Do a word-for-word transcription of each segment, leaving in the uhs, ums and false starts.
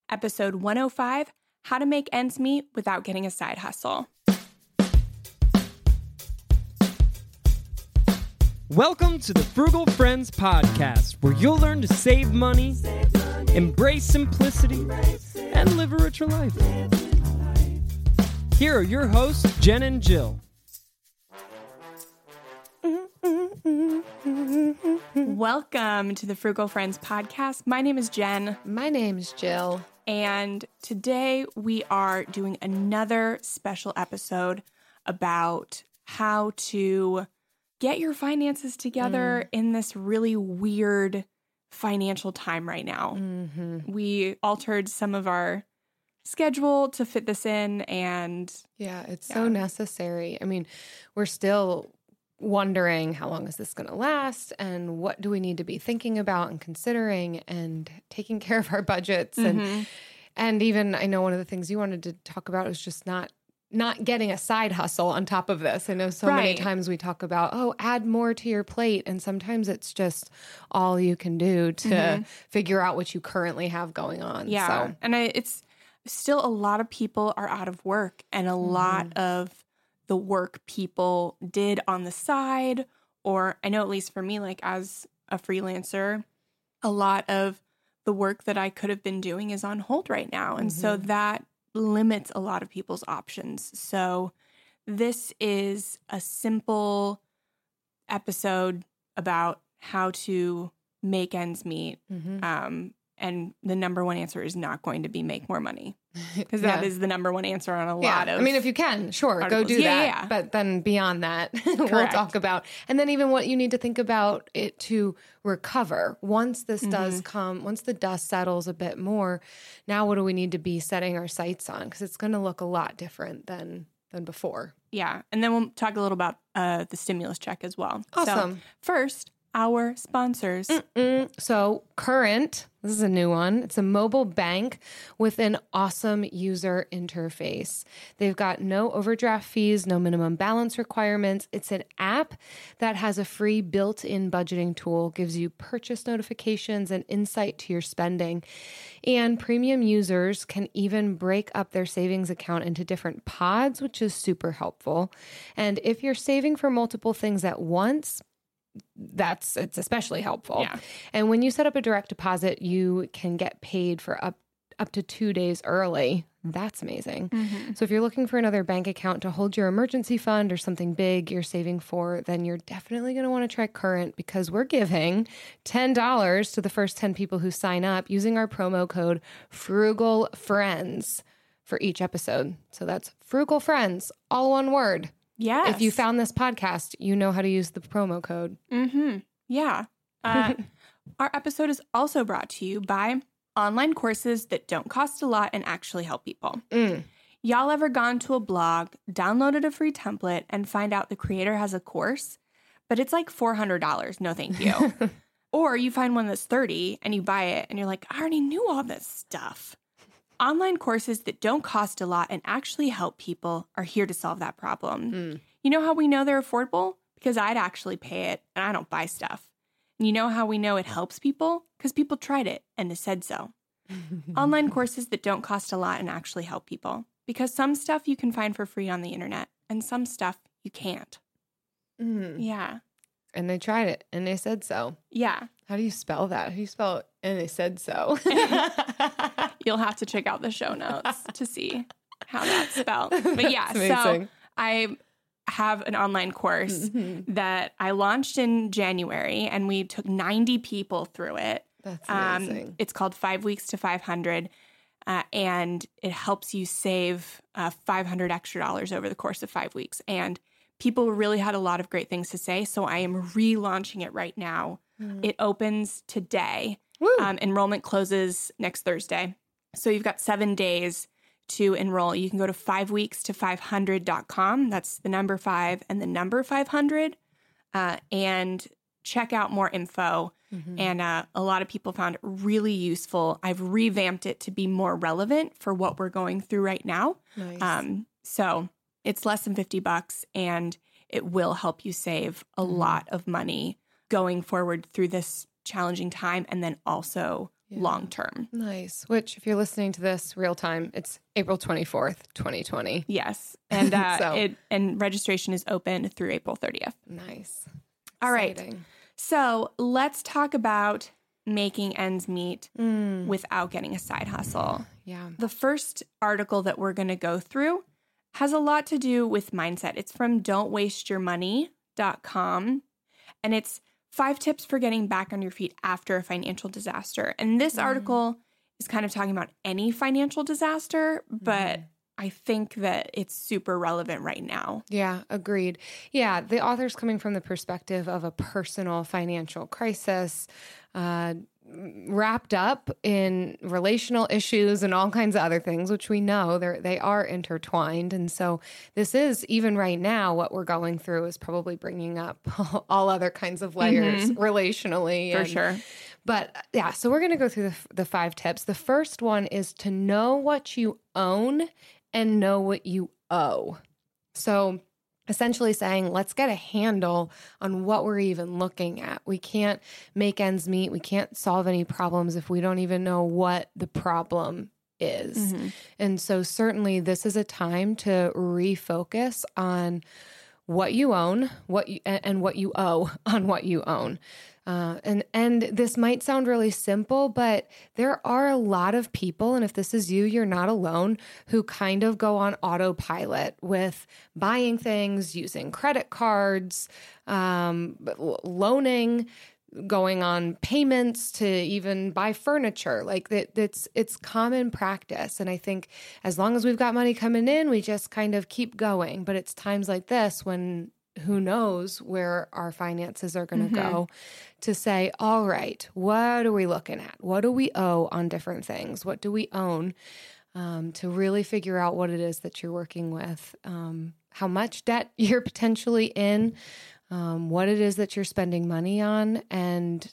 episode one oh five, How to Make Ends Meet Without Getting a Side Hustle. Welcome to the Frugal Friends Podcast, where you'll learn to save money, save money embrace simplicity, embrace and live a richer life. Here are your hosts, Jen and Jill. Welcome to the Frugal Friends Podcast. My name is Jen. My name's Jill. And today we are doing another special episode about how to get your finances together mm. in this really weird financial time right now. Mm-hmm. We altered some of our schedule to fit this in, and yeah, it's yeah. so necessary. I mean, we're still wondering how long is this going to last, and what do we need to be thinking about and considering and taking care of our budgets. Mm-hmm. And and even I know one of the things you wanted to talk about was just not not getting a side hustle on top of this. I know so right. many times we talk about, oh, add more to your plate. And sometimes it's just all you can do to mm-hmm. figure out what you currently have going on. Yeah. So. And I, it's still a lot of people are out of work, and a mm-hmm. lot of the work people did on the side, or I know at least for me, like as a freelancer, a lot of the work that I could have been doing is on hold right now. And mm-hmm. so that limits a lot of people's options. So this is a simple episode about how to make ends meet. Mm-hmm. Um, and the number one answer is not going to be make more money, because yeah. that is the number one answer on a yeah. lot of I mean, if you can, sure, articles. go do yeah, that. Yeah. But then beyond that, we'll Correct. talk about, and then even what you need to think about it to recover. Once this mm-hmm. does come, once the dust settles a bit more, now what do we need to be setting our sights on? Because it's going to look a lot different than than before. Yeah. And then we'll talk a little about uh, the stimulus check as well. Awesome. So first, our sponsors. Mm-mm. So Current, this is a new one. It's a mobile bank with an awesome user interface. They've got no overdraft fees, no minimum balance requirements. It's an app that has a free built-in budgeting tool, gives you purchase notifications and insight to your spending. And premium users can even break up their savings account into different pods, which is super helpful. And if you're saving for multiple things at once, that's it's especially helpful. Yeah. And when you set up a direct deposit, you can get paid for up up to two days early. That's amazing. Mm-hmm. So if you're looking for another bank account to hold your emergency fund or something big you're saving for, then you're definitely going to want to try Current, because we're giving ten dollars to the first ten people who sign up using our promo code FrugalFriends for each episode. So that's Frugal Friends, all one word. Yes. If you found this podcast, you know how to use the promo code. Mm-hmm. Yeah. Uh, our episode is also brought to you by online courses that don't cost a lot and actually help people. Mm. Y'all ever gone to a blog, downloaded a free template, and find out the creator has a course, but it's like four hundred dollars? No, thank you. Or you find one that's thirty dollars and you buy it and you're like, I already knew all this stuff. Online courses that don't cost a lot and actually help people are here to solve that problem. Mm. You know how we know they're affordable? Because I'd actually pay it, and I don't buy stuff. And you know how we know it helps people? Because people tried it and it said so. Online courses that don't cost a lot and actually help people. Because some stuff you can find for free on the internet, and some stuff you can't. Mm. Yeah. And they tried it, and they said so. Yeah. How do you spell that? How do you spell it? And they said so. You'll have to check out the show notes to see how that's spelled. But yeah, That's so I have an online course mm-hmm. that I launched in January, and we took ninety people through it. That's amazing. Um, it's called Five Weeks to five hundred, uh, and it helps you save uh, five hundred extra dollars over the course of five weeks. And people really had a lot of great things to say, so I am relaunching it right now. Mm. It opens today. Um, enrollment closes next Thursday. So you've got seven days to enroll. You can go to five weeks to five hundred dot com. That's the number five and the number five hundred, uh, and check out more info. Mm-hmm. And uh, a lot of people found it really useful. I've revamped it to be more relevant for what we're going through right now. Nice. Um, so it's less than fifty bucks, and it will help you save a mm-hmm. lot of money going forward through this challenging time, and then also yeah. long term. Nice. Which, if you're listening to this real time, it's April twenty-fourth, twenty twenty. Yes. And uh, so. it and registration is open through April thirtieth. Nice. All Exciting. right. So let's talk about making ends meet mm. without getting a side hustle. Yeah. The first article that we're going to go through has a lot to do with mindset. It's from don't waste your money dot com, and it's five tips for getting back on your feet after a financial disaster. And this mm. article is kind of talking about any financial disaster, but mm. I think that it's super relevant right now. Yeah, agreed. Yeah, the author's coming from the perspective of a personal financial crisis, uh, wrapped up in relational issues and all kinds of other things, which we know they're, they are intertwined. And so this is, even right now, what we're going through is probably bringing up all other kinds of layers mm-hmm. relationally. For and, sure. But yeah, so we're going to go through the, the five tips. The first one is to know what you own and know what you owe. So essentially saying, let's get a handle on what we're even looking at. We can't make ends meet. We can't solve any problems if we don't even know what the problem is. Mm-hmm. And so certainly this is a time to refocus on what you own, what you, and what you owe on what you own. Uh, and and this might sound really simple, but there are a lot of people, and if this is you, you're not alone, who kind of go on autopilot with buying things, using credit cards, um, loaning, going on payments to even buy furniture. Like that, that's it's common practice. And I think as long as we've got money coming in, we just kind of keep going. But it's times like this when who knows where our finances are going to mm-hmm. go, to say, all right, what are we looking at? What do we owe on different things? What do we own? Um, to really figure out what it is that you're working with, um, how much debt you're potentially in, um, what it is that you're spending money on, and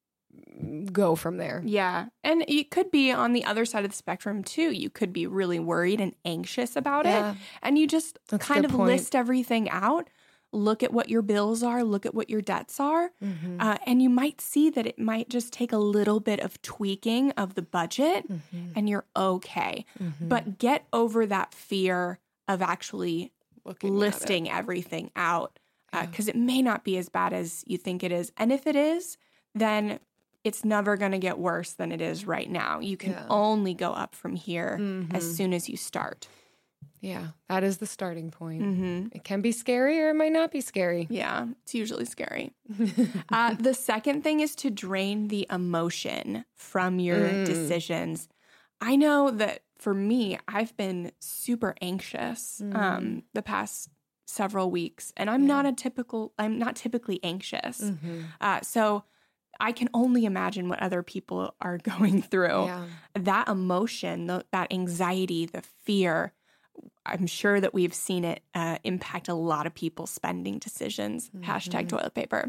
go from there. Yeah. And it could be on the other side of the spectrum too. You could be really worried and anxious about yeah. it. And you just That's kind of point. list everything out. Look at what your bills are, look at what your debts are, mm-hmm. uh, and you might see that it might just take a little bit of tweaking of the budget mm-hmm. and you're okay. Mm-hmm. But get over that fear of actually Looking listing everything out because uh, yeah. it may not be as bad as you think it is. And if it is, then it's never going to get worse than it is right now. You can yeah. only go up from here mm-hmm. as soon as you start. Yeah, that is the starting point. Mm-hmm. It can be scary or it might not be scary. Yeah, it's usually scary. uh, the second thing is to drain the emotion from your mm. decisions. I know that for me, I've been super anxious mm. um, the past several weeks, and I'm yeah. not a typical, I'm not typically anxious. Mm-hmm. Uh, so I can only imagine what other people are going through. Yeah. That emotion, the, that anxiety, the fear, I'm sure that we've seen it uh, impact a lot of people's spending decisions. Mm-hmm. Hashtag toilet paper.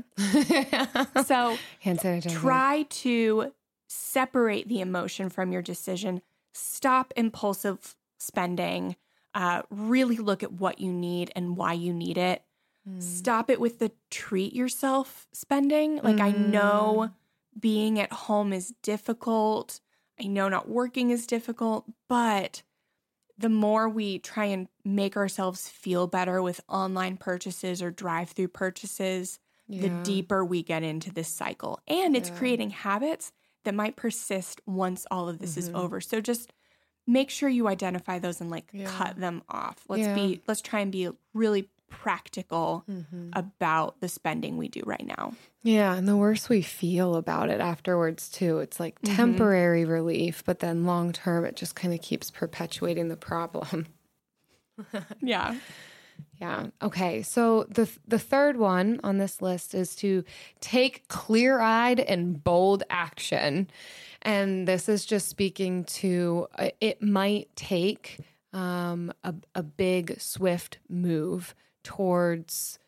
So try to separate the emotion from your decision. Stop impulsive spending. Uh, really look at what you need and why you need it. Mm. Stop it with the treat yourself spending. Like mm. I know being at home is difficult. I know not working is difficult, but the more we try and make ourselves feel better with online purchases or drive-through purchases, yeah. the deeper we get into this cycle. And it's yeah. creating habits that might persist once all of this mm-hmm. is over. So just make sure you identify those and like yeah. cut them off. Let's yeah. be let's try and be really practical mm-hmm. about the spending we do right now. Yeah, and the worse we feel about it afterwards too. It's like mm-hmm. temporary relief, but then long term it just kind of keeps perpetuating the problem. yeah. Yeah. Okay. So the the third one on this list is to take clear-eyed and bold action. And this is just speaking to uh, it might take um, a, a big, swift move towards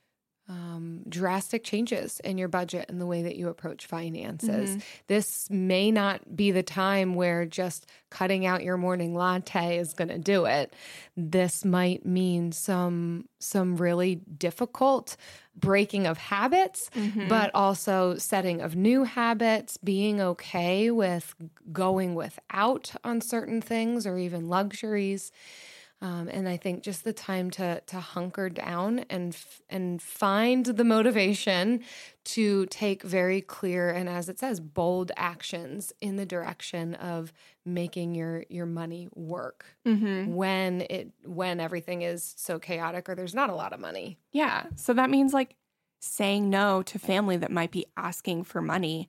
um, drastic changes in your budget and the way that you approach finances. Mm-hmm. This may not be the time where just cutting out your morning latte is going to do it. This might mean some some really difficult breaking of habits, mm-hmm. but also setting of new habits, being okay with going without on certain things or even luxuries. Um, and I think just the time to to hunker down and f- and find the motivation to take very clear and, as it says, bold actions in the direction of making your your money work mm-hmm. when it when everything is so chaotic or there's not a lot of money. Yeah. So that means like saying no to family that might be asking for money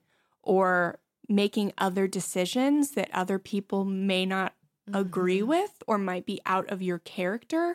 or making other decisions that other people may not agree with or might be out of your character,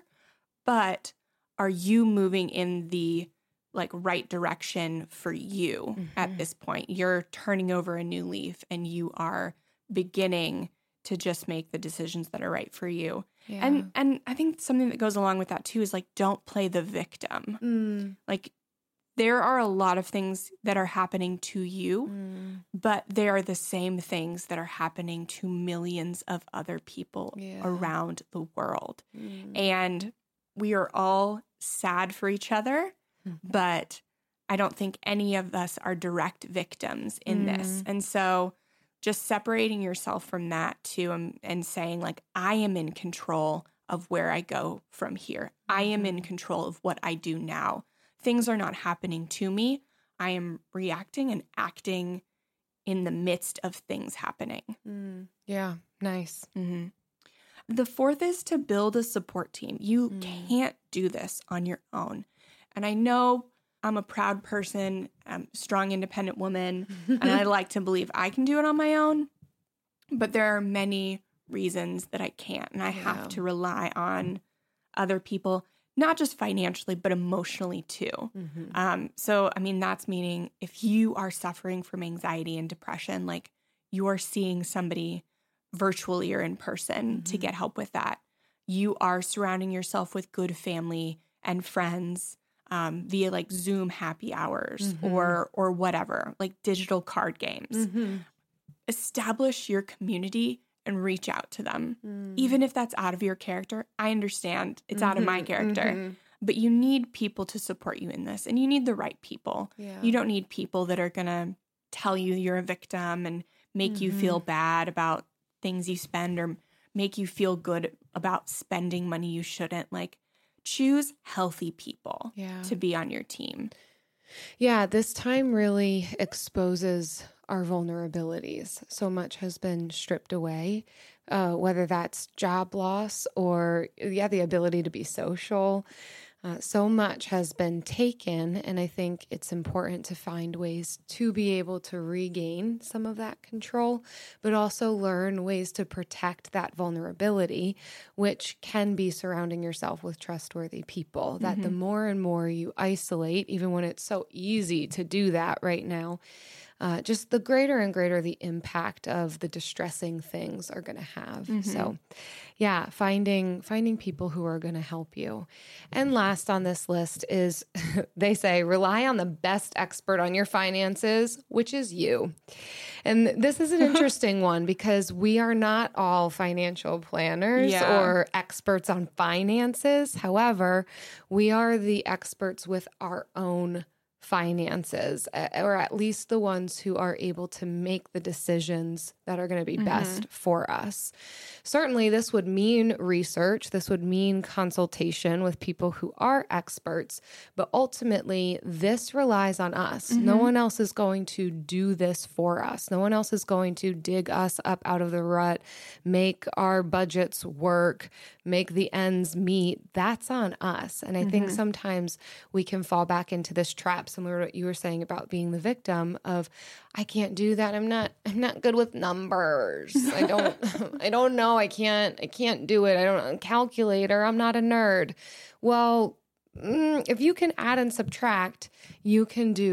but are you moving in the like right direction for you mm-hmm. at this point? You're turning over a new leaf and you are beginning to just make the decisions that are right for you. Yeah. And and I think something that goes along with that too is like, don't play the victim. Mm. Like there are a lot of things that are happening to you, mm. but they are the same things that are happening to millions of other people yeah. around the world. Mm. And we are all sad for each other, mm-hmm. but I don't think any of us are direct victims in mm. this. And so just separating yourself from that too and, and saying like, I am in control of where I go from here. Mm-hmm. I am in control of what I do now. Things are not happening to me. I am reacting and acting in the midst of things happening. Mm, yeah, nice. Mm-hmm. The fourth is to build a support team. You mm. can't do this on your own. And I know I'm a proud person, I'm a strong, independent woman, and I like to believe I can do it on my own. But there are many reasons that I can't, and I yeah. have to rely on other people. Not just financially, but emotionally too. Mm-hmm. Um, so, I mean, that's meaning if you are suffering from anxiety and depression, like you are seeing somebody virtually or in person mm-hmm. to get help with that. You are surrounding yourself with good family and friends um, via like Zoom happy hours mm-hmm. or or whatever, like digital card games. Mm-hmm. Establish your community and reach out to them. Mm. Even if that's out of your character, I understand it's mm-hmm, out of my character, mm-hmm. but you need people to support you in this and you need the right people. Yeah. You don't need people that are going to tell you you're a victim and make mm-hmm. you feel bad about things you spend or make you feel good about spending money you shouldn't. Like choose healthy people yeah. to be on your team. Yeah, this time really exposes our vulnerabilities. So much has been stripped away, uh, whether that's job loss or, yeah, the ability to be social. Uh, so much has been taken, and I think it's important to find ways to be able to regain some of that control, but also learn ways to protect that vulnerability, which can be surrounding yourself with trustworthy people. That mm-hmm. the more and more you isolate, even when it's so easy to do that right now, Uh, just the greater and greater the impact of the distressing things are going to have. Mm-hmm. So, yeah, finding finding people who are going to help you. And last on this list is, they say, rely on the best expert on your finances, which is you. And this is an interesting one because we are not all financial planners yeah. or experts on finances. However, we are the experts with our own finances, or at least the ones who are able to make the decisions that are going to be mm-hmm. best for us. Certainly, this would mean research. This would mean consultation with people who are experts. But ultimately, this relies on us. Mm-hmm. No one else is going to do this for us. No one else is going to dig us up out of the rut, make our budgets work, make the ends meet. That's on us. And I mm-hmm. think sometimes we can fall back into this trap, similar to what you were saying about being the victim of, I can't do that. I'm not, I'm not good with numbers. I don't, I don't know. I can't, I can't do it. I don't know. Calculator. I'm not a nerd. Well, mm, if you can add and subtract, you can do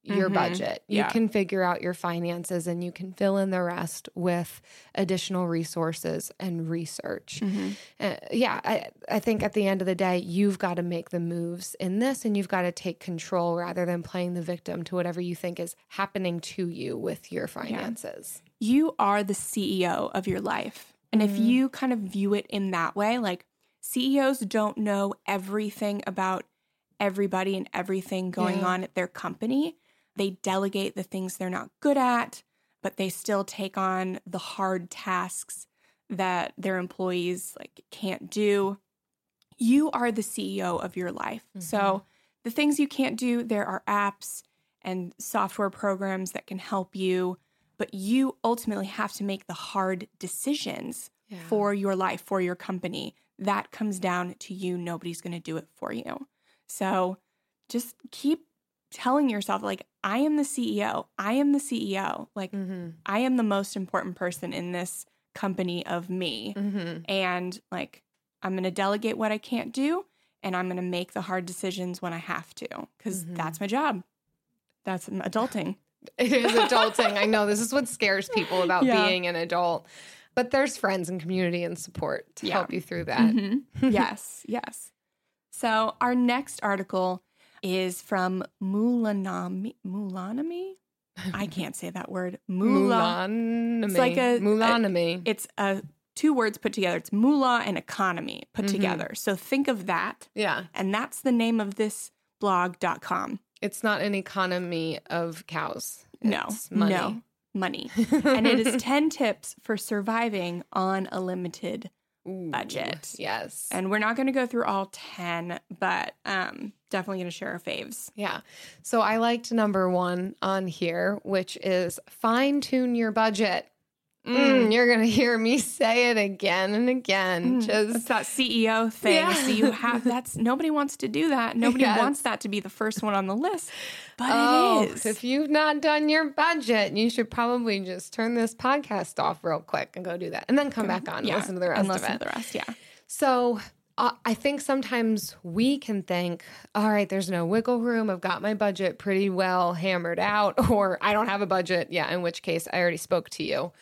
your Mhm. budget. You Yeah. can figure out your finances and you can fill in the rest with additional resources and research. Mhm. Uh, yeah, I, I think at the end of the day, you've got to make the moves in this and you've got to take control rather than playing the victim to whatever you think is happening to you with your finances. You are the C E O of your life. And if you kind of view it in that way, like C E Os don't know everything about everybody and everything going Yeah. on at their company. They delegate the things they're not good at, but they still take on the hard tasks that their employees like can't do. You are the C E O of your life. Mhm. So the things you can't do, there are apps and software programs that can help you, but you ultimately have to make the hard decisions Yeah. for your life, for your company. That comes down to you. Nobody's going to do it for you. So just keep telling yourself, like, I am the C E O. I am the C E O. Like, Mm-hmm. I am the most important person in this company of me. Mm-hmm. And like, I'm going to delegate what I can't do, and I'm going to make the hard decisions when I have to, because Mhm. that's my job. That's adulting. It is adulting. I know this is what scares people about Yeah. being an adult, but there's friends and community and support to Yeah. help you through that. Mhm. Yes, yes. So our next article is from Mulanami. Mulanami? I can't say that word. Mula. Mulanomy. It's like a- Mulanomy. It's a two words put together. It's moolah and economy put Mhm. together. So think of that. yeah. And that's the name of this blog dot com. It's not an economy of cows. No, It's money. no, money. And it is ten tips for surviving on a limited Ooh, budget. Yes. And we're not going to go through all ten, but um, definitely going to share our faves. Yeah. So I liked number one on here, which is fine tune your budget. Mm, you're going to hear me say it again and again. It's Just that C E O thing. Yeah. So you have, that's, nobody wants to do that. Nobody Yes. wants that to be the first one on the list, but oh, it is. if you've not done your budget, you should probably just turn this podcast off real quick and go do that. And then come back on and Yeah, listen to the rest and of listen it. to the rest, yeah. So uh, I think sometimes we can think, all right, there's no wiggle room. I've got my budget pretty well hammered out, or I don't have a budget. Yeah, in which case I already spoke to you.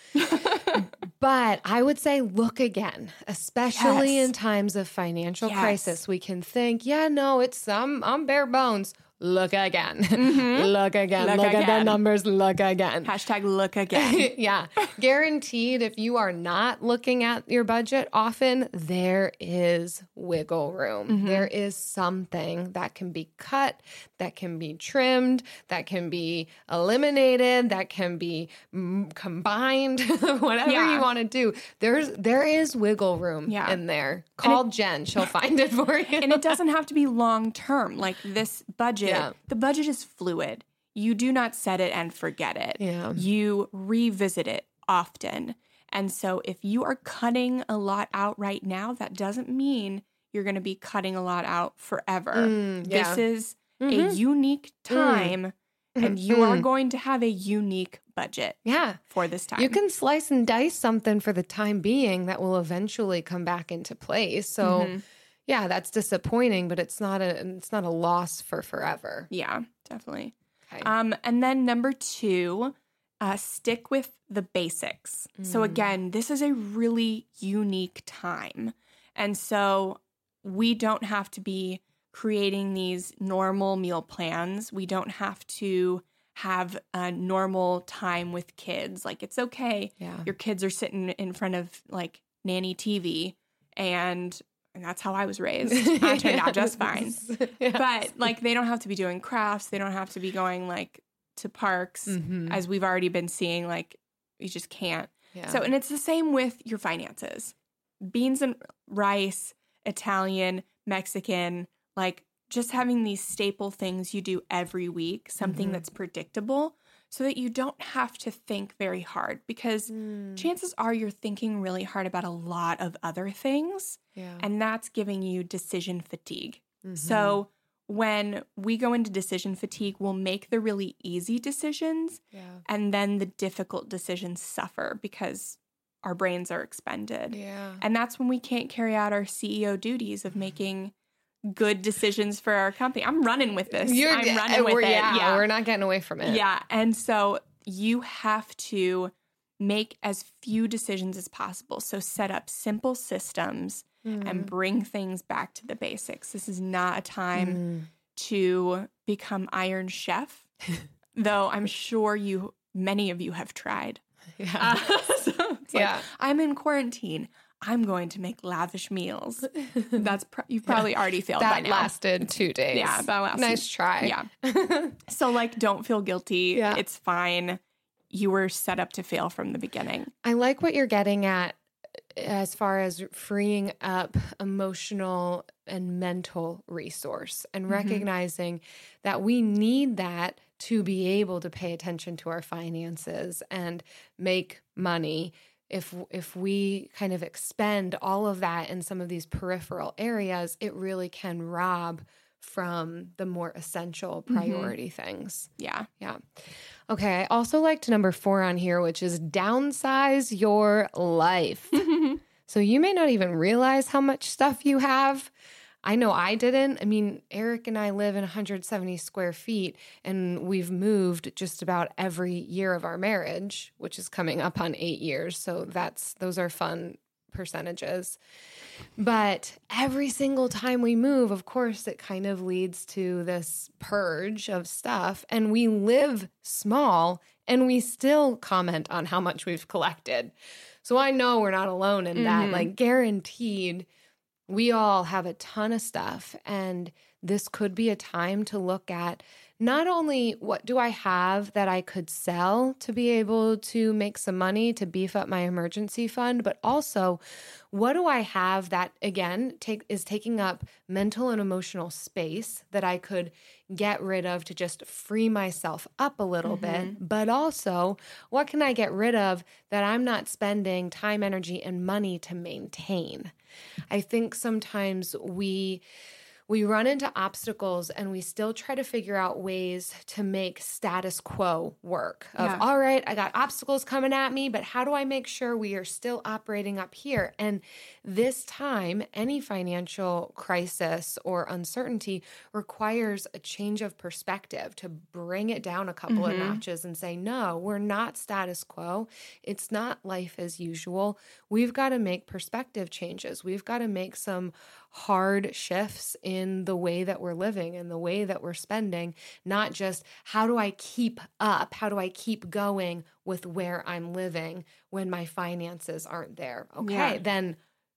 But I would say look again, especially Yes. in times of financial Yes. crisis. We can think, yeah, no, it's some I'm bare bones. Look again. Mhm. Look again. Look Look, at the again. numbers. Look again. Hashtag look again. Yeah. Guaranteed, if you are not looking at your budget often, there is wiggle room. Mhm. There is something that can be cut, that can be trimmed, that can be eliminated, that can be mm, combined, whatever Yeah. you want to do. There's there is wiggle room Yeah. in there. Call Jen. She'll find it for you. And it doesn't have to be long term. Like this budget, Yeah. the budget is fluid. You do not set it and forget it. Yeah. You revisit it often. And so if you are cutting a lot out right now, that doesn't mean you're going to be cutting a lot out forever. Mm, yeah. This is a Mhm. unique time, and you are Mm. going to have a unique budget Yeah. for this time. You can slice and dice something for the time being that will eventually come back into place. So, Mhm. yeah, that's disappointing, but it's not a it's not a loss for forever. Yeah, definitely. Okay. Um, and then number two, uh, stick with the basics. So Mm. again, this is a really unique time. And so we don't have to be creating these normal meal plans. We don't have to have a normal time with kids. Like it's okay. Yeah. Your kids are sitting in front of like nanny T V and and that's how I was raised. I turned out just fine. Yeah. But like they don't have to be doing crafts. They don't have to be going like to parks Mhm. as we've already been seeing. Like you just can't. Yeah. So, and it's the same with your finances. Beans and rice, Italian, Mexican, like just having these staple things you do every week, something Mhm. that's predictable so that you don't have to think very hard because Mm. chances are you're thinking really hard about a lot of other things Yeah. and that's giving you decision fatigue. Mhm. So when we go into decision fatigue, we'll make the really easy decisions yeah. and then the difficult decisions suffer because our brains are expended. Yeah. And that's when we can't carry out our C E O duties of making good decisions for our company. I'm running with this. You're, I'm running with we're, it. Yeah, yeah, we're not getting away from it. Yeah. And so you have to make as few decisions as possible. So set up simple systems mm. and bring things back to the basics. This is not a time mm. to become Iron Chef, though I'm sure you, many of you have tried. Yeah. Uh, so it's like, yeah. I'm in quarantine. I'm going to make lavish meals. That's pro- you've probably yeah. already failed that by now. That lasted two days. Yeah, that lasted. Nice try. Yeah. So like, don't feel guilty. Yeah. It's fine. You were set up to fail from the beginning. I like what you're getting at as far as freeing up emotional and mental resource and mm-hmm. recognizing that we need that to be able to pay attention to our finances and make money. If if we kind of expend all of that in some of these peripheral areas, it really can rob from the more essential priority mm-hmm. things. Yeah. Yeah. Okay. I also liked number four on here, which is downsize your life. So you may not even realize how much stuff you have. I know I didn't. I mean, Eric and I live in one hundred seventy square feet, and we've moved just about every year of our marriage, which is coming up on eight years. So that's those are fun percentages. But every single time we move, of course, it kind of leads to this purge of stuff. And we live small, and we still comment on how much we've collected. So I know we're not alone in that. Mm-hmm. Like, guaranteed, we all have a ton of stuff, and this could be a time to look at not only what do I have that I could sell to be able to make some money to beef up my emergency fund, but also what do I have that, again, take is taking up mental and emotional space that I could get rid of to just free myself up a little mm-hmm. bit, but also what can I get rid of that I'm not spending time, energy, and money to maintain? I think sometimes we we run into obstacles and we still try to figure out ways to make status quo work. Of, yeah. all right, I got obstacles coming at me, but how do I make sure we are still operating up here? And this time, any financial crisis or uncertainty requires a change of perspective to bring it down a couple mm-hmm. of notches and say, no, we're not status quo. It's not life as usual. We've got to make perspective changes. We've got to make some hard shifts in the way that we're living and the way that we're spending, not just how do I keep up? How do I keep going with where I'm living when my finances aren't there? Okay, yeah. Then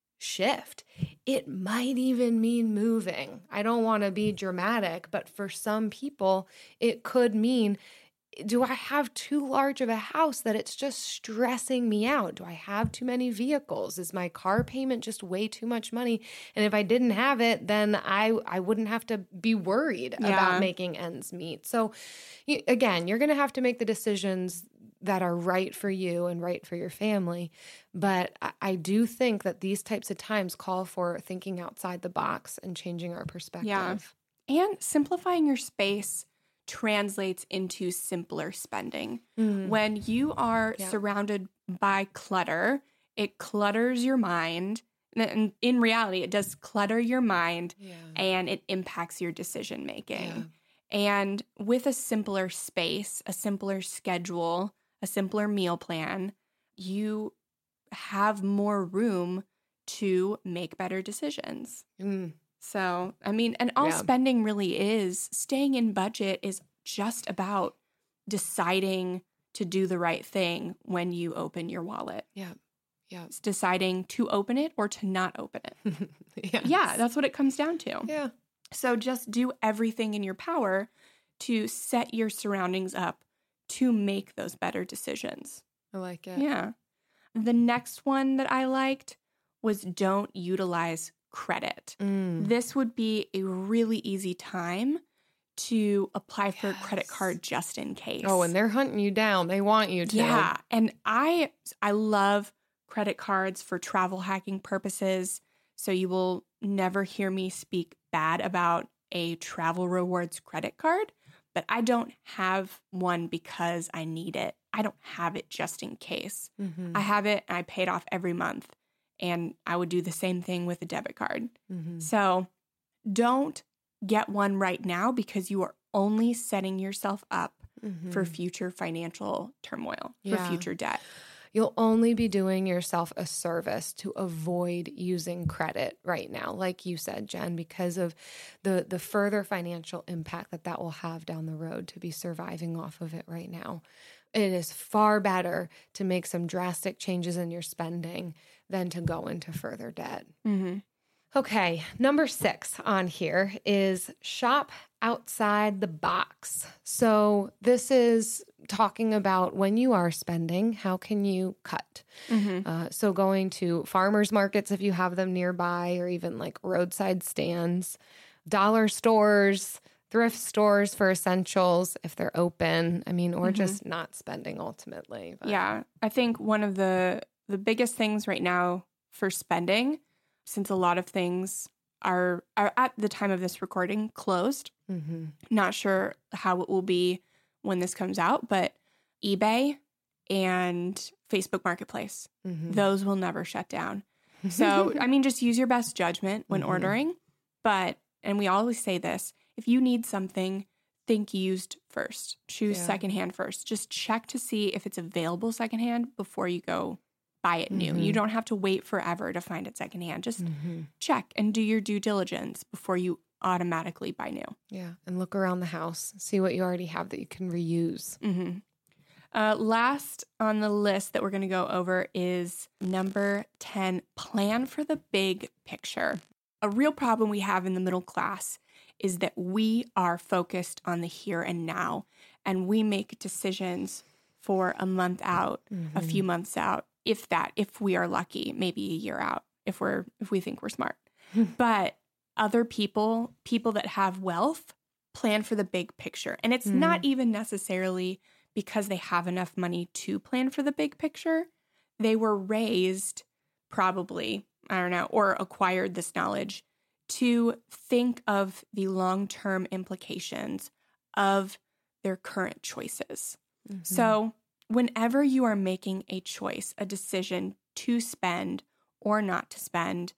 shift. It might even mean moving. I don't want to be dramatic, but for some people, it could mean, do I have too large of a house that it's just stressing me out? Do I have too many vehicles? Is my car payment just way too much money? And if I didn't have it, then I, I wouldn't have to be worried yeah. about making ends meet. So you, again, you're going to have to make the decisions that are right for you and right for your family. But I, I do think that these types of times call for thinking outside the box and changing our perspective. Yeah. And simplifying your space translates into simpler spending. Mm. When you are yeah. surrounded by clutter, it clutters your mind. And in reality, it does clutter your mind yeah. and it impacts your decision making. Yeah. And with a simpler space, a simpler schedule, a simpler meal plan, you have more room to make better decisions. Mm. So, I mean, and all yeah. spending really is, staying in budget is just about deciding to do the right thing when you open your wallet. Yeah. Yeah. It's deciding to open it or to not open it. yes. Yeah, that's what it comes down to. Yeah. So just do everything in your power to set your surroundings up to make those better decisions. I like it. Yeah. The next one that I liked was don't utilize credit. Mm. This would be a really easy time to apply for yes. a credit card just in case. Oh, and they're hunting you down. They want you to. Yeah. And I I love credit cards for travel hacking purposes. So you will never hear me speak bad about a travel rewards credit card, but I don't have one because I need it. I don't have it just in case. Mm-hmm. I have it and I pay it off every month. And I would do the same thing with a debit card. Mm-hmm. So don't get one right now because you are only setting yourself up mm-hmm. for future financial turmoil, yeah. for future debt. You'll only be doing yourself a service to avoid using credit right now, like you said, Jen, because of the the further financial impact that that will have down the road to be surviving off of it right now. It is far better to make some drastic changes in your spending than to go into further debt. Mm-hmm. Okay, number six on here is shop outside the box. So this is talking about when you are spending, how can you cut? Mm-hmm. Uh, so going to farmers markets if you have them nearby, or even like roadside stands, dollar stores, thrift stores for essentials if they're open. I mean, or mm-hmm. just not spending ultimately. But. Yeah, I think one of the the biggest things right now for spending, since a lot of things are, are at the time of this recording closed, mm-hmm. not sure how it will be when this comes out, but eBay and Facebook Marketplace, mm-hmm. those will never shut down. So, I mean, just use your best judgment when mm-hmm. ordering. But, and we always say this, if you need something, think used first. Choose yeah. secondhand first. Just check to see if it's available secondhand before you go buy it new. Mm-hmm. You don't have to wait forever to find it secondhand. Just mm-hmm. check and do your due diligence before you automatically buy new. Yeah, and look around the house. See what you already have that you can reuse. Mm-hmm. Uh, last on the list that we're going to go over is number ten, plan for the big picture. A real problem we have in the middle class is that we are focused on the here and now, and we make decisions for a month out, mm-hmm. a few months out, if that, if we are lucky, maybe a year out, if we're if we think we're smart. But other people, people that have wealth, plan for the big picture. And it's mm. not even necessarily because they have enough money to plan for the big picture. They were raised probably, I don't know, or acquired this knowledge to think of the long-term implications of their current choices. Mm-hmm. So whenever you are making a choice, a decision to spend or not to spend,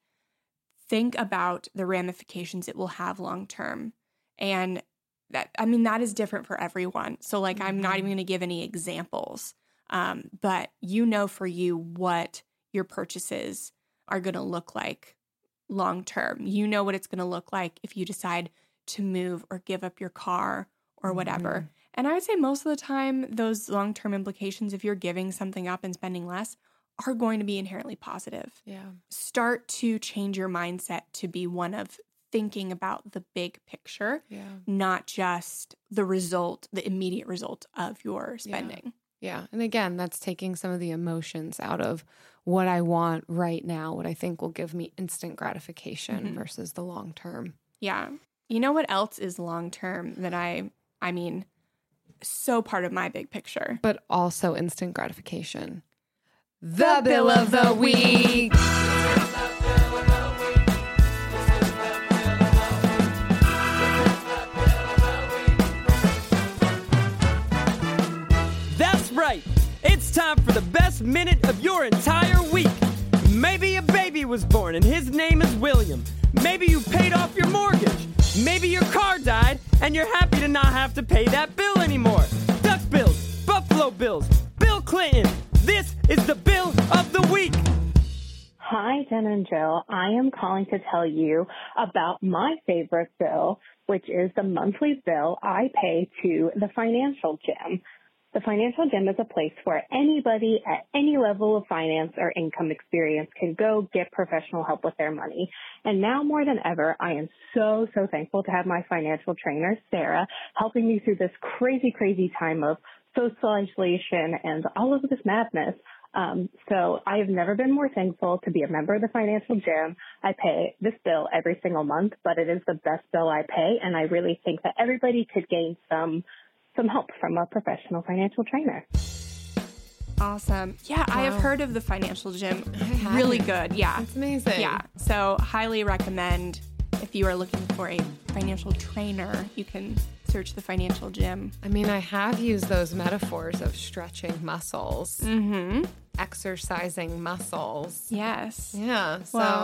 think about the ramifications it will have long-term. And that, I mean, that is different for everyone. So like, mm-hmm. I'm not even going to give any examples, um, but you know for you what your purchases are going to look like long-term. You know what it's going to look like if you decide to move or give up your car or whatever. Mm-hmm. And I would say most of the time, those long-term implications, if you're giving something up and spending less, are going to be inherently positive. Yeah. Start to change your mindset to be one of thinking about the big picture, yeah. not just the result, the immediate result of your spending. Yeah. yeah. And again, that's taking some of the emotions out of what I want right now, what I think will give me instant gratification mm-hmm. versus the long term. Yeah. You know what else is long term that I, I mean, so part of my big picture. But also instant gratification. The Bill of the Week. That's right. It's time for the best minute of your entire week. Maybe a baby was born and his name is William. Maybe you paid off your mortgage. Maybe your car died and you're happy to not have to pay that bill anymore. Duck bills, Buffalo Bills, Bill Clinton. This is the Bill of the Week. Hi, Jen and Jill. I am calling to tell you about my favorite bill, which is the monthly bill I pay to the Financial Gym. The Financial Gym is a place where anybody at any level of finance or income experience can go get professional help with their money. And now more than ever, I am so, so thankful to have my financial trainer, Sarah, helping me through this crazy, crazy time of social isolation and all of this madness. Um, so I have never been more thankful to be a member of the Financial Gym. I pay this bill every single month, but it is the best bill I pay. And I really think that everybody could gain some some help from a professional financial trainer. Awesome. Yeah, wow. I have heard of the Financial Gym. I really good. Yeah. It's amazing. Yeah. So highly recommend if you are looking for a financial trainer, you can search the Financial Gym. I mean, I have used those metaphors of stretching muscles, mm-hmm. exercising muscles. Yes. Yeah. So well,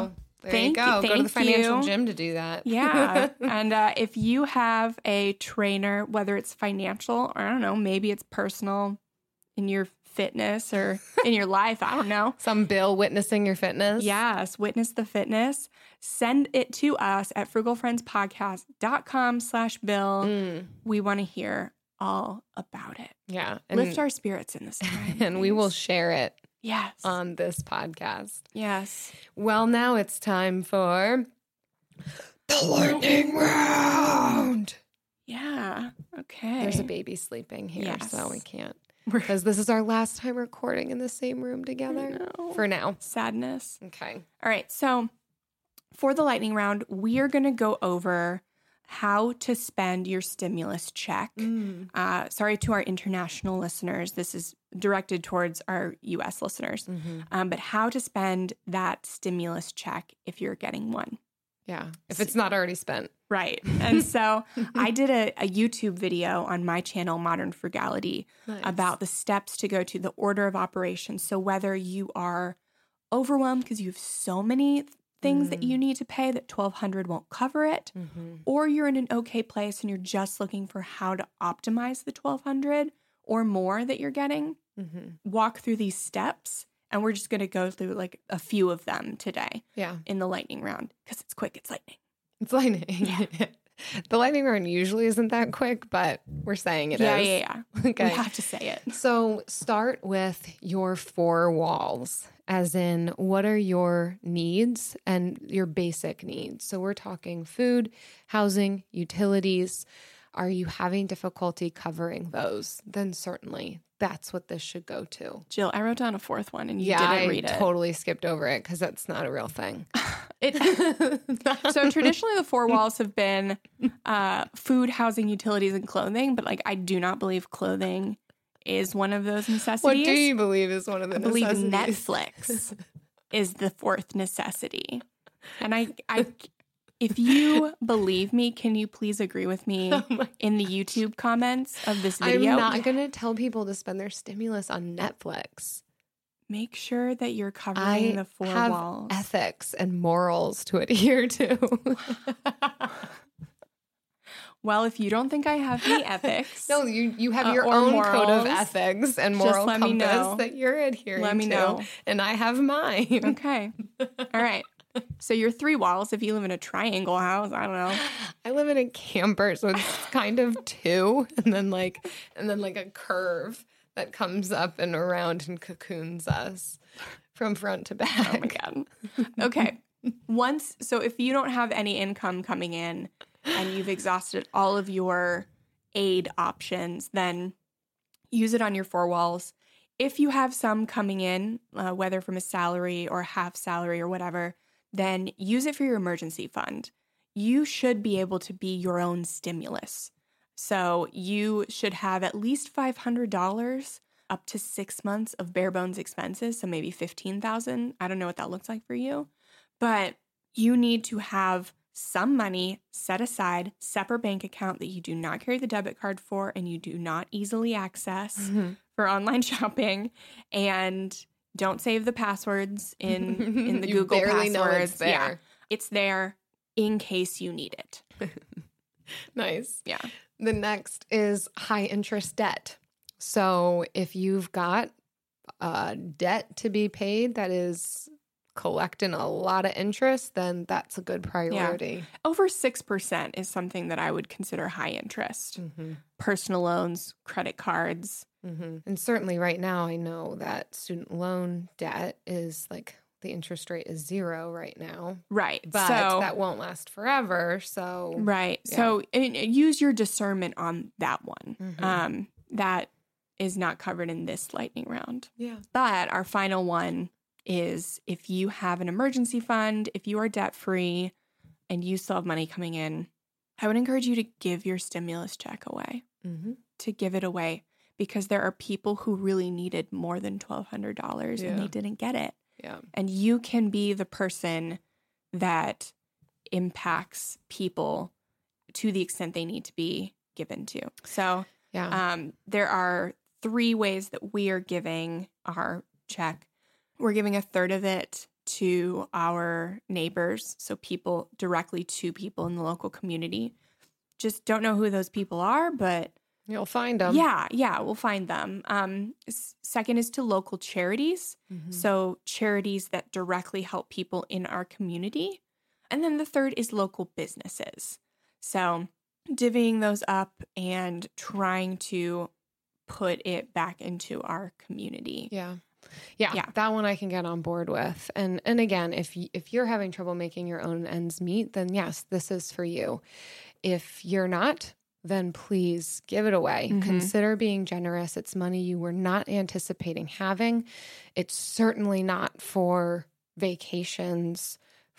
There Thank you go. you, Go to the thank financial you. gym to do that. Yeah. And uh, if you have a trainer, whether it's financial or I don't know, maybe it's personal in your fitness or in your life, I don't know. Some Bill witnessing your fitness. Yes, witness the fitness. Send it to us at frugalfriendspodcast.com slash Bill. Mm, We want to hear all about it. yeah. And, Lift our spirits in this time. and we will please. share it Yes. on this podcast. yes. Well, now it's time for the lightning round. Yeah. Okay. There's a baby sleeping here, Yes. so we can't. We're- Because this is our last time recording in the same room together. know. For now. Sadness. Okay. All right. So for the lightning round, we are going to go over how to spend your stimulus check. Mm. Uh, sorry to our international listeners. This is directed towards our U S listeners. Mm-hmm. Um, but how to spend that stimulus check if you're getting one. Yeah. If it's not already spent. Right. And so I did a, a YouTube video on my channel, Modern Frugality, Nice. about the steps to go to the order of operations. So whether you are overwhelmed because you have so many things that you need to pay that twelve hundred won't cover it, Mm-hmm. or you're in an okay place and you're just looking for how to optimize the twelve hundred or more that you're getting, Mm-hmm. walk through these steps. And we're just going to go through like a few of them today Yeah. in the lightning round because it's quick, it's lightning. It's lightning. The lightning round usually isn't that quick, but we're saying it is. yeah, yeah, yeah. Okay. We have to say it. So start with your four walls, as in what are your needs and your basic needs. So we're talking food, housing, utilities. Are you having difficulty covering those? Then certainly that's what this should go to. Jill, I wrote down a fourth one and you yeah, didn't I read it. totally skipped over it because that's not a real thing. It so traditionally the four walls have been uh, food, housing, utilities, and clothing, but like I do not believe clothing is one of those necessities. What do you believe is one of the I believe necessities? Netflix is the fourth necessity. And I, I, if you believe me, can you please agree with me Oh in the YouTube comments of this video? I'm not going to tell people to spend their stimulus on Netflix. Make sure that you're covering I the four have walls. ethics and morals to adhere to. Well, if you don't think I have the ethics, No, you you have Uh, your or own code of morals. ethics and Just moral let me compass know. that you're adhering Let me to, know. and I have mine. okay. All right. So your three walls, if you live in a triangle house, I don't know. I live in a camper, so it's kind of two, and then like and then like a curve that comes up and around and cocoons us from front to back. Oh my God. Okay. Once, so if you don't have any income coming in and you've exhausted all of your aid options, then use it on your four walls. If you have some coming in, uh, whether from a salary or half salary or whatever, then use it for your emergency fund. You should be able to be your own stimulus. So you should have at least five hundred dollars up to six months of bare bones expenses. So maybe fifteen thousand dollars. I don't know what that looks like for you, but you need to have some money set aside, separate bank account that you do not carry the debit card for and you do not easily access Mhm. for online shopping. And don't save the passwords in, in the You Google barely passwords. know it's there. Yeah, it's there in case you need it. Nice. Yeah. The next is high interest debt. So if you've got uh, debt to be paid that is collecting a lot of interest, then that's a good priority. Over six percent is something that I would consider high interest. Mm-hmm. Personal loans, credit cards. Mm-hmm. And certainly right now, I know that student loan debt is like the interest rate is zero right now, Right. but so, that won't last forever. So, right. Yeah. So and use your discernment on that one. Mhm. Um, that is not covered in this lightning round. yeah. But our final one is if you have an emergency fund, if you are debt free and you still have money coming in, I would encourage you to give your stimulus check away, Mm-hmm. to give it away because there are people who really needed more than twelve hundred dollars and Yeah. they didn't get it. Yeah. And you can be the person that impacts people to the extent they need to be given to. So Yeah. um, there are three ways that we are giving our check. We're giving a third of it to our neighbors, so people directly to people in the local community. Just don't know who those people are, but You'll find them. yeah, yeah, we'll find them. Um, s- second is to local charities, Mm-hmm. so charities that directly help people in our community. And then the third is local businesses. So divvying those up and trying to put it back into our community. Yeah. Yeah, Yeah. that one I can get on board with. And and again, if y- if you're having trouble making your own ends meet, then yes, this is for you. If you're not, then please give it away. Mhm. Consider being generous. It's money you were not anticipating having. It's certainly not for vacations,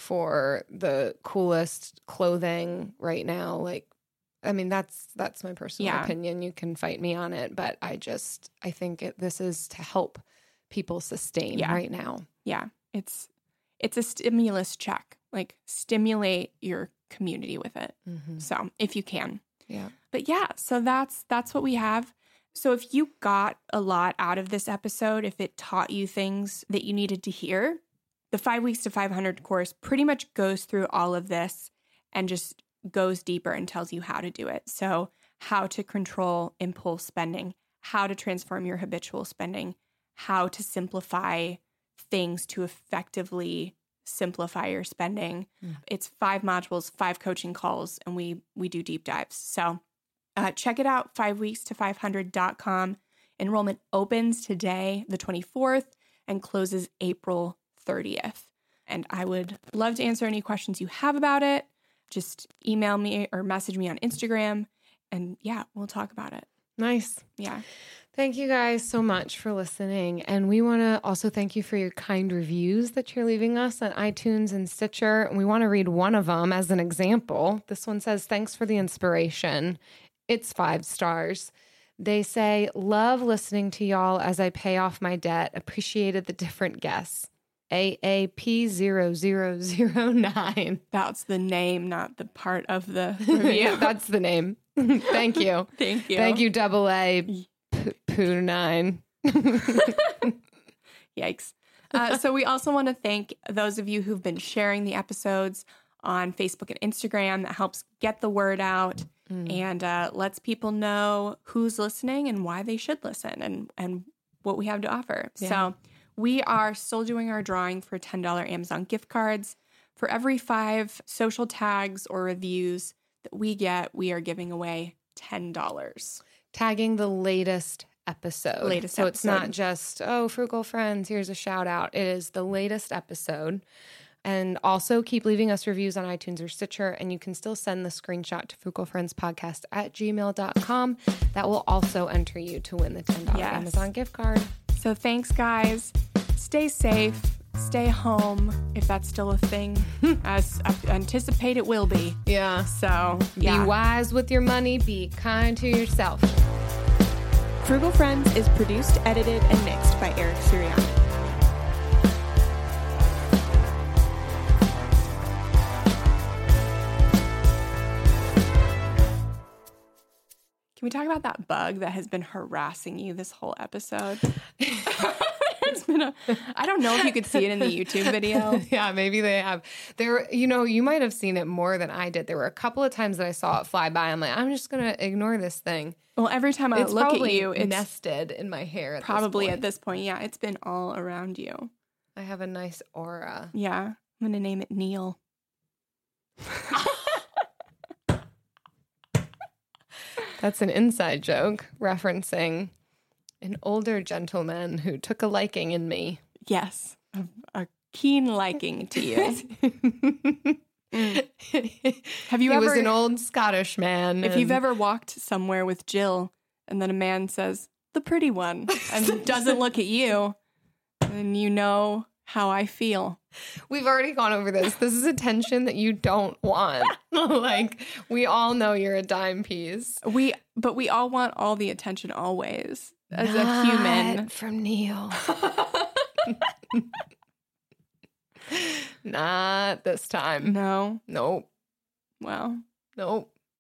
for the coolest clothing right now. Like, I mean, that's that's my personal Yeah. opinion. You can fight me on it, but I just I think it, this is to help people sustain Yeah. right now. Yeah, it's it's a stimulus check. Like stimulate your community with it. Mm-hmm. So if you can. Yeah. But yeah, so that's that's what we have. So if you got a lot out of this episode, if it taught you things that you needed to hear, the Five Weeks to five hundred course pretty much goes through all of this and just goes deeper and tells you how to do it. So how to control impulse spending, how to transform your habitual spending, how to simplify things to effectively simplify your spending. Mm. It's five modules, five coaching calls, and we we do deep dives. So uh, check it out, five weeks to five hundred dot com. Enrollment opens today, the twenty-fourth, and closes April thirtieth. And I would love to answer any questions you have about it. Just email me or message me on Instagram, and yeah, we'll talk about it. Nice. Yeah. Thank you guys so much for listening. And we want to also thank you for your kind reviews that you're leaving us on iTunes and Stitcher. And we want to read one of them as an example. This one says, "Thanks for the inspiration." It's five stars. They say, "Love listening to y'all as I pay off my debt. Appreciated the different guests. A A P zero zero zero nine. That's the name, not the part of the review. Yeah, that's the name. Thank you. Thank you. Thank you, double A P- Poo nine. Yikes. Uh, so we also want to thank those of you who've been sharing the episodes on Facebook and Instagram. That helps get the word out Mm. and uh, lets people know who's listening and why they should listen and, and what we have to offer. Yeah. So we are still doing our drawing for ten dollars Amazon gift cards. For every five social tags or reviews that we get, we are giving away ten dollars. Tagging the latest episode. Latest so it's episode. not just, oh, Frugal Friends, here's a shout out. It is the latest episode. And also keep leaving us reviews on iTunes or Stitcher, and you can still send the screenshot to frugalfriendspodcast at gmail dot com. That will also enter you to win the ten dollars Yes. Amazon gift card. So thanks, guys. Stay safe. Stay home, if that's still a thing, as I anticipate it will be. Yeah. So, yeah. Be wise with your money. Be kind to yourself. Frugal Friends is produced, edited, and mixed by Eric Sirianni. Can we talk about that bug that has been harassing you this whole episode? It's been a, I don't know if you could see it in the YouTube video. Yeah, maybe they have. There, you know, you might have seen it more than I did. There were a couple of times that I saw it fly by. I'm like, I'm just gonna ignore this thing. Well, every time I It's look at probably you, it's nested in my hair. At probably this at this point. Yeah, it's been all around you. point. I have a nice aura. Yeah, I'm going to name it Neil. That's an inside joke referencing an older gentleman who took a liking in me. Yes, a, a keen liking to you. Have you he ever was an old Scottish man. If you've and- ever walked somewhere with Jill and then a man says, "The pretty one," and doesn't look at you, then you know how I feel. We've already gone over this. This is attention that you don't want. Like, we all know you're a dime piece. We, but we all want all the attention always as a Not human. from Neil. Not this time. No, Nope. well, Nope.